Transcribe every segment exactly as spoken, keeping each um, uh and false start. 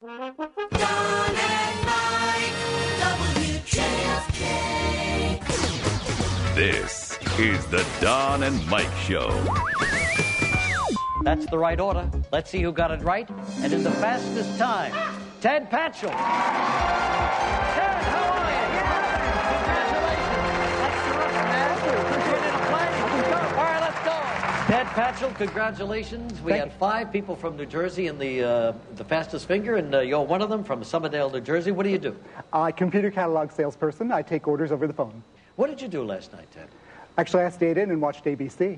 Don and Mike, W J F K. This is the Don and Mike Show. That's the right order. Let's see who got it right. And in the fastest time, Ted Patchell. Ted, how are you? Congratulations. All right, let's go. Ted Patchell, congratulations. We Thank had five people from New Jersey in the uh, the fastest finger, and uh, you're one of them from Somerdale, New Jersey. What do you do? Uh, computer catalog salesperson. I take orders over the phone. What did you do last night, Ted? Actually, I stayed in and watched A B C.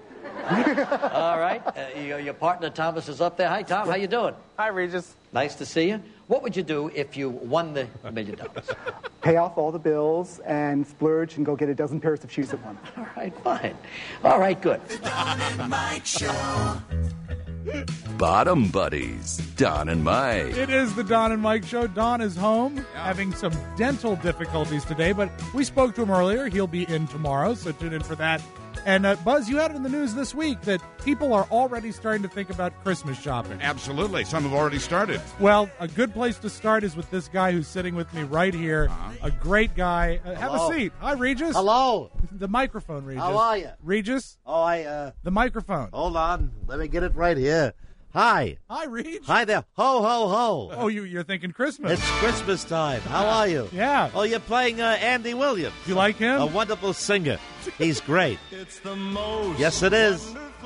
All right. Uh, your, your partner, Thomas, is up there. Hi, Tom. How you doing? Hi, Regis. Nice to see you. What would you do if you won the million dollars? Pay off all the bills and splurge and go get a dozen pairs of shoes at once. All right, fine. All right, good. Don and Mike Show. Bottom Buddies, Don and Mike. It is the Don and Mike Show. Don is home, having some dental difficulties today, but we spoke to him earlier. He'll be in tomorrow, so tune in for that. And, uh, Buzz, you had it in the news this week that people are already starting to think about Christmas shopping. Absolutely. Some have already started. Well, a good place to start is with this guy who's sitting with me right here. Uh-huh. A great guy. Uh, have a Hello. seat. Hi, Regis. Hello. The microphone, Regis. How are you? Regis, Oh, I, uh, the microphone. hold on. Let me get it right here. Hi. Hi, Regis. Hi there. Ho, ho, ho. Oh, you, you're thinking Christmas. It's Christmas time. How are you? Yeah. Oh, you're playing uh, Andy Williams. You like him? A wonderful singer. He's great. It's the most Yes, it is.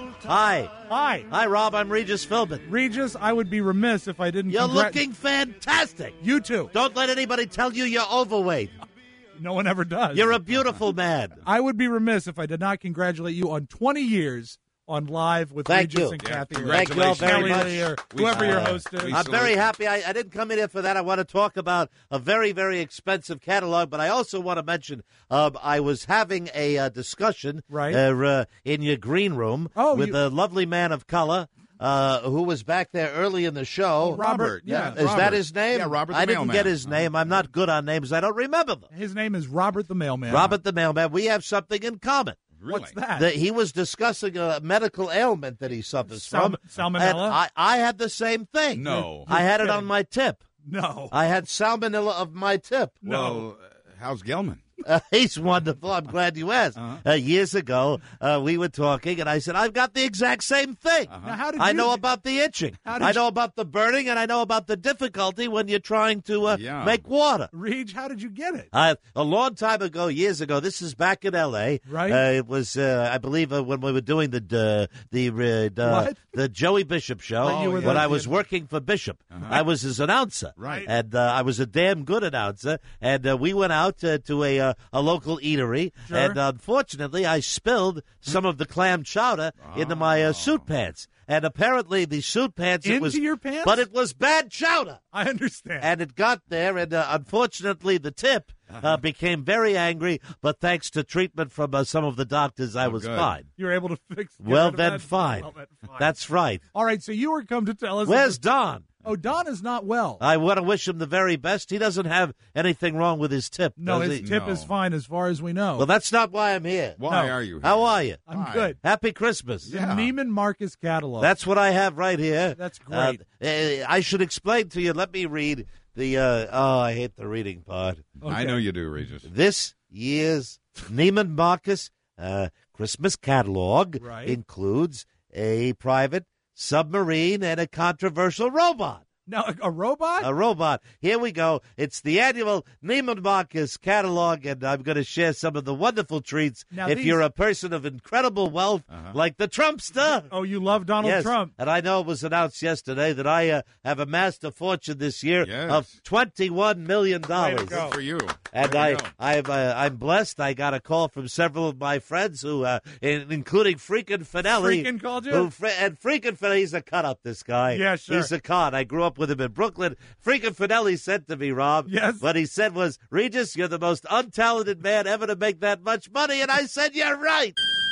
Hi. Hi. Hi, Rob. I'm Regis Philbin. Regis, I would be remiss if I didn't You're congrat- looking fantastic. You too. Don't let anybody tell you you're overweight. No one ever does. You're a beautiful man. I would be remiss if I did not congratulate you on twenty years on Live with Thank Regis you. and Yeah, Kathy. or Thank you all very Kelly much. Lee or We- whoever your uh, host is. we- I'm Absolutely. very happy. I, I didn't come in here for that. I want to talk about a very, very expensive catalog, but I also want to mention um, I was having a uh, discussion Right. uh, uh, in your green room Oh, with you- a lovely man of color uh, who was back there early in the show. Robert, yeah. Is Robert. that his name? Yeah, Robert the I didn't mailman. get his name. I'm not good on names. I don't remember them. His name is Robert the Mailman. Robert the mailman. We have something in common. Really? What's that? That he was discussing a medical ailment that he suffers Sal- from. salmonella? And I, I had the same thing. No. I had it kidding. on my tip. No. I had salmonella of my tip. No. Well, uh, how's Gelman? Uh, he's wonderful. I'm glad you asked. Uh-huh. Uh, years ago, uh, we were talking, and I said, I've got the exact same thing. Now, how did I you know do- about the itching. How did I you- know about the burning, and I know about the difficulty when you're trying to uh, Yeah. make water. Reg, how did you get it? Uh, a long time ago, years ago, this is back in L A. Right. Uh, it was, uh, I believe, uh, when we were doing the uh, the uh, uh, What? the Joey Bishop show. Oh, you were when the- I was working for Bishop, I was his announcer. Right. And uh, I was a damn good announcer. And uh, we went out uh, to a uh, a local eatery, Sure. and unfortunately, I spilled some of the clam chowder into my uh, suit pants. And apparently, the suit pants it Into was, your pants? but it was bad chowder. I understand. And it got there, and uh, unfortunately, the tip uh, became very angry. But thanks to treatment from uh, some of the doctors, I Oh, was good. fine. you were able to fix get Well rid of then, that? fine. Well, then, fine. That's right. All right, so you were come to tell us. Where's Don? Oh, Don is not well. I want to wish him the very best. He doesn't have anything wrong with his tip. no, does his he? tip No. is fine as far as we know. Well, that's not why I'm here. Why No. are you here? How are you? I'm Hi. good. Happy Christmas. The Yeah. Neiman Marcus catalog. That's what I have right here. That's great. Uh, uh, I should explain to you. Let me read the. Uh, oh, I hate the reading part. Okay. I know you do, Regis. This year's Neiman Marcus uh, Christmas catalog Right. includes a private submarine and a controversial robot. Now, a, a robot? A robot. Here we go. It's the annual Neiman Marcus catalog, and I'm going to share some of the wonderful treats Now if these- you're a person of incredible wealth like the Trumpster. oh, you love Donald Yes, Trump. and I know it was announced yesterday that I uh, have amassed a fortune this year Yes. of twenty-one million dollars. Way to go. Good for you. And There I, you go. I'm, uh, I'm blessed. I got a call from several of my friends who, uh, in, including Freakin' Finelli. Freakin' called you? Who, fre- and Freakin' Finelli, he's a cut up, this guy. Yeah, sure. He's a con. I grew up with him in Brooklyn. Freakin' Finelli said to me, Rob. Yes. What he said was, Regis, you're the most untalented man ever to make that much money. And I said, you're right.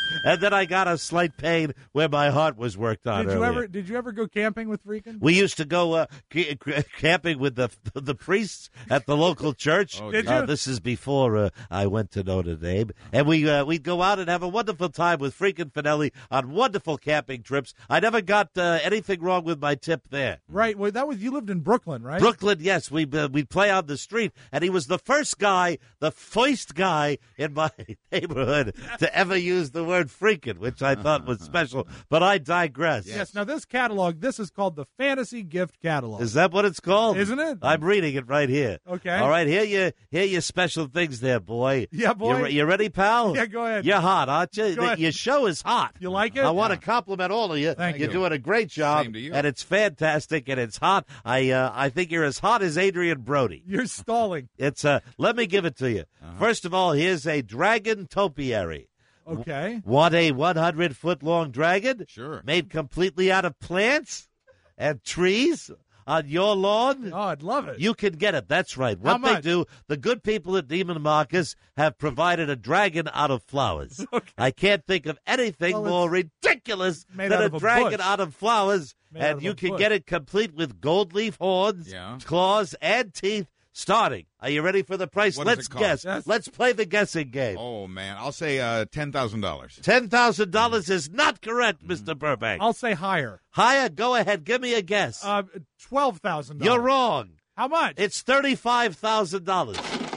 and then I got a slight pain where my heart was worked on. Did you earlier. ever? Did you ever go camping with Freakin'? We used to go uh, c- c- camping with the the priests at the local church. Oh, Did Uh, you? this is before uh, I went to Notre Dame, and we uh, we'd go out and have a wonderful time with Freakin' Finelli on wonderful camping trips. I never got uh, anything wrong with my tip there. Right. Well, that was you lived in Brooklyn, right? Brooklyn, yes, we uh, we'd play on the street, and he was the first guy, the first guy in my neighborhood to ever use the word freaking, which I thought was special. But I digress. Yes. Now this catalog, this is called the Fantasy Gift Catalog. Is that what it's called? Isn't it? I'm reading it right here. Okay. All right, here you here you special things there, boy. Yeah, boy. You, re- you ready, pal? Yeah, go ahead. You're hot, aren't you? Go ahead. Your show is hot. You like it? I want to compliment all of you. Thank you're you. doing a great job, Same to you. and it's fantastic, and it's hot. I uh, I think you're as hot as Adrian Brody. You're stalling. It's uh, let me give it to you. Uh-huh. First of all, here's a dragon topiary. Okay. Want a one hundred foot long dragon? Sure. Made completely out of plants and trees on your lawn? Oh, I'd love it. You can get it. That's right. How What they much? do, the good people at Neiman Marcus have provided a dragon out of flowers. I can't think of anything Well, more ridiculous made than out a of a dragon bush. out of flowers. Made out and of you a can bush. get it complete with gold leaf horns, Yeah. claws, and teeth. Starting. Are you ready for the price? What does Let's it cost? guess. Yes. Let's play the guessing game. Oh, man. I'll say uh, ten thousand dollars. ten thousand dollars is not correct, Mister Burbank. I'll say higher. Higher, go ahead. Give me a guess. Uh, twelve thousand dollars. You're wrong. How much? It's thirty-five thousand dollars.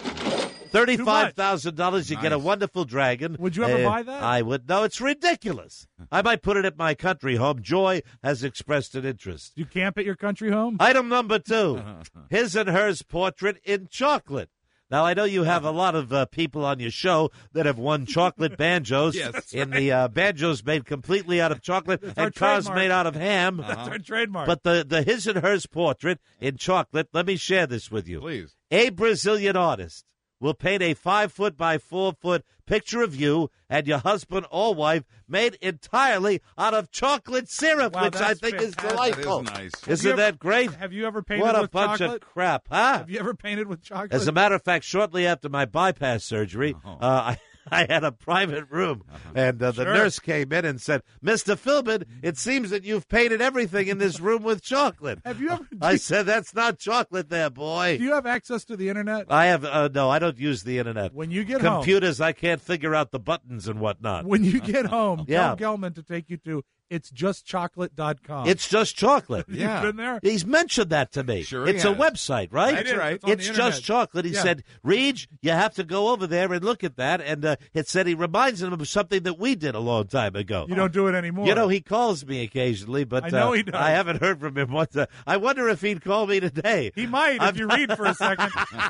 Thirty-five thousand dollars, you get a Nice. wonderful dragon. Would you ever Uh, buy that? I would. No, it's ridiculous. I might put it at my country home. Joy has expressed an interest. Do you camp at your country home? Item number two: his and hers portrait in chocolate. Now, I know you have a lot of uh, people on your show that have won chocolate banjos. Yes, that's in the uh, banjos made completely out of chocolate our and cars trademark. made out of ham. That's our trademark. But the, the his and hers portrait in chocolate, let me share this with you. Please. A Brazilian artist will paint a five foot by four foot picture of you and your husband or wife made entirely out of chocolate syrup, Wow, which I that's think is fantastic. delightful. That is nice. Have you Isn't ever- that great? Have you ever painted What a with bunch chocolate? of crap, huh? Have you ever painted with chocolate? As a matter of fact, shortly after my bypass surgery, Oh. uh, I, I had a private room, and uh, the Sure. nurse came in and said, Mister Philbin, it seems that you've painted everything in this room with chocolate. Have you ever? I said, that's not chocolate there, boy. Do you have access to the internet? I have, uh, no, I don't use the internet. When you get home, Computers, I can't figure out the buttons and whatnot. when you get home, Yeah. tell Gelman to take you to it's just chocolate dot com. It's just chocolate. You've Yeah. been there? He's mentioned that to me. Sure he it's a has. website, right? That's right. It's on the It's internet. just chocolate. He Yeah. said, Reed, you have to go over there and look at that. And uh, it said he reminds him of something that we did a long time ago. You don't do it anymore. You know, he calls me occasionally, but I know uh, he does. I haven't heard from him. Once. Uh, I wonder if he'd call me today. He might I'm if you read for a second.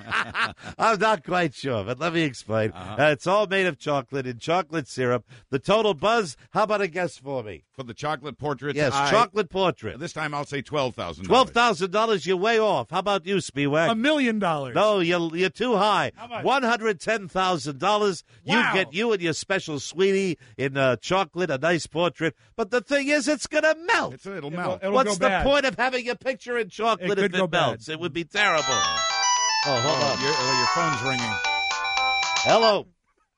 I'm not quite sure, but let me explain. Uh, it's all made of chocolate in chocolate syrup. The total buzz, how about a guess for me? For the chocolate portraits, Yes, I- chocolate portrait. This time I'll say twelve thousand dollars. twelve thousand dollars, you're way off. How about you, Spiewak? A million dollars. No, you're, you're too high. How much? one hundred ten thousand dollars. Wow. You get you and your special sweetie in uh, chocolate, a nice portrait. But the thing is, it's going to melt. It's, it'll It melt. will- What's go the bad. point of having a picture in chocolate It if could it go bad. melts? It would be terrible. Oh, hold Oh, on. your, oh, your phone's ringing. Hello.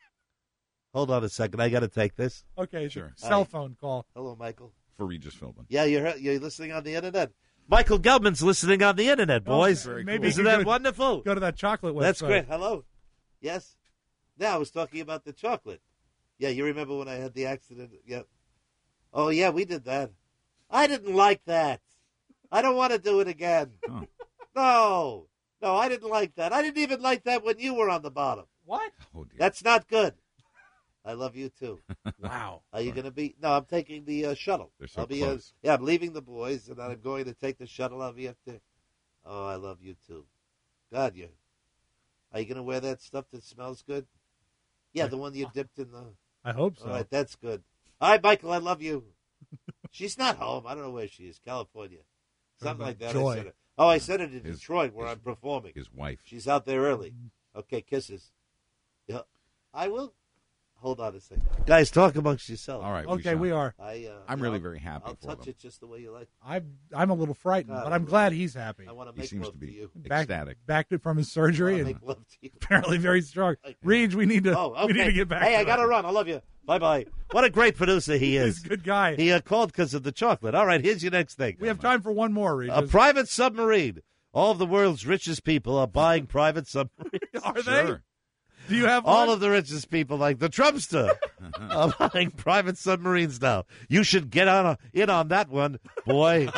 Hold on a second. I got to take this. Okay, Sure. Cell phone call. Hello, Michael. For Regis Philbin. Yeah, you're you're listening on the internet. Michael Gelman's listening on the internet, boys. Oh, very maybe cool. you Isn't could that go, wonderful? go to that chocolate website. That's great. Hello. Yes. Yeah, I was talking about the chocolate. Yeah, you remember when I had the accident? Yep. Oh, yeah, we did that. I didn't like that. I don't want to do it again. Oh. No. No, I didn't like that. I didn't even like that when you were on the bottom. What? Oh, dear. That's not good. I love you, too. Wow. Are you going to be? No, I'm taking the uh, shuttle. They're so I'll be, uh, close. yeah, I'm leaving the boys, and I'm going to take the shuttle. I'll be up there. Oh, I love you, too. God, you. Are you going to wear that stuff that smells good? Yeah, the one you dipped in the. I hope so. All right, that's good. All right, Michael, I love you. She's not home. I don't know where she is. California. Something like that. Joy. I said it. Oh, I said it in His- Detroit where his- I'm performing. His wife. She's out there early. Okay, kisses. Yeah. I will. hold on a second. Guys, talk amongst yourselves. All right. Okay, shall. we are. I, uh, I'm you really know, very happy I'll for touch them. it just the way you like. I'm I'm a little frightened, God, but I'm I'm glad he's happy. I want to He make seems love to to, be you. Back, ecstatic. backed it from his I surgery wanna and make love to you. apparently very strong. Reed, we need to Oh, okay. we need to get back. Hey, to I got to that. run. I love you. Bye-bye. What a great producer he He's is. a good guy. He uh, called because of the chocolate. All right, here's your next thing. We have time for one more, Reed. A private submarine. All of the world's richest people are buying private submarines. Are they? Sure. Do you have All one? of the richest people, like the Trumpster, are buying private submarines now. You should get on a, in on that one, boy.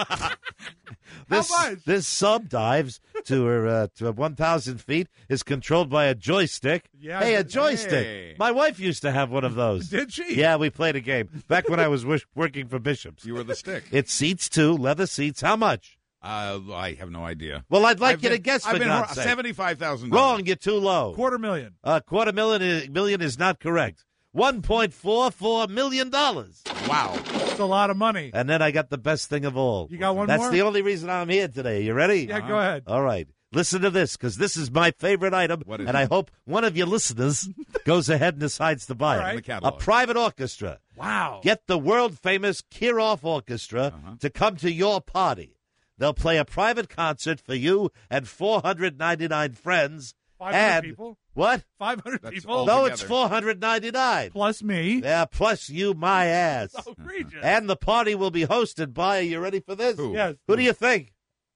this, much? This sub dives to her uh, to one thousand feet, is controlled by a joystick. Yeah, hey, a but- joystick. Hey. My wife used to have one of those. Did she? Yeah, we played a game back when I was wish- working for Bishops. You were the stick. It seats two, leather seats. How much? Uh, I have no idea. Well, I'd like I've you to been- guess, I've for been God's sake. seventy-five thousand. Wrong, you're too low. Quarter million. A quarter million is, million is not correct. one point four four million dollars. Wow. That's a lot of money. And then I got the best thing of all. You got one That's more? the only reason I'm here today. You ready? Yeah, go ahead. All right. Listen to this, because this is my favorite item, What is and it? I hope one of your listeners goes ahead and decides to buy All it. right. The A catalog. private orchestra. Wow. Get the world-famous Kirov Orchestra Uh-huh. to come to your party. They'll play a private concert for you and four hundred ninety-nine friends. five hundred and people? What? five hundred That's people? all- No, Altogether. it's four hundred ninety-nine. Plus me. Yeah, plus you, my ass. Outrageous. And the party will be hosted by, are you ready for this? Who? Yes. Who do you think?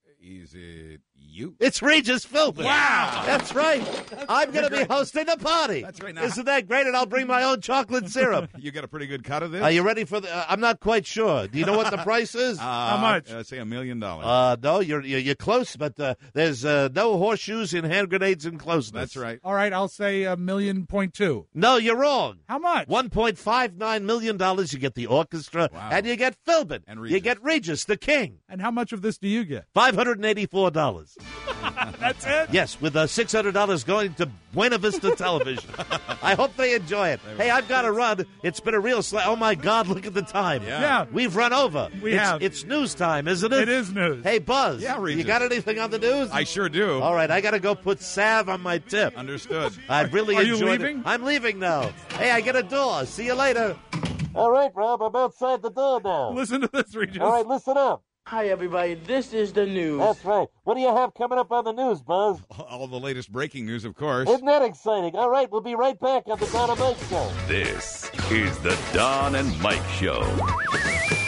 Is it you? It's Regis Philbin. Wow. That's right. I'm going to be hosting the party. That's right. Now- Isn't that great? And I'll bring my own chocolate syrup. You got a pretty good cut of this? Are you ready for the? Uh, I'm not quite sure. Do you know what the price is? Uh, How much? Uh, say a million dollars. Uh, no, you're you're, you're close, but uh, there's uh, no horseshoes and hand grenades and closeness. That's right. All right, I'll say a million point two. No, you're wrong. How much? One point five nine million dollars. You get the orchestra, Wow. and you get Philbin, And you Regis. get Regis, the king. And how much of this do you get? Five hundred and eighty-four dollars. That's it? Yes, with uh, six hundred dollars going to Buena Vista Television. I hope they enjoy it. Hey, I've got to run. It's been a real sla- Oh, my God, look at the time. Yeah. Yeah. We've run over. We it's, have. It's news time, isn't it? It is news. Hey, Buzz. Yeah, Regis. You got anything on the news? I sure do. All right, I got to go put salve on my tip. Understood. I really Are you enjoyed leaving? it. I'm leaving now. Hey, I get a door. See you later. All right, Rob, I'm outside the door now. Listen to this, Regis. All right, listen up. Hi, everybody. This is the news. That's right. What do you have coming up on the news, Buzz? All the latest breaking news, of course. Isn't that exciting? All right, we'll be right back on the Don and Mike Show. This is the Don and Mike Show.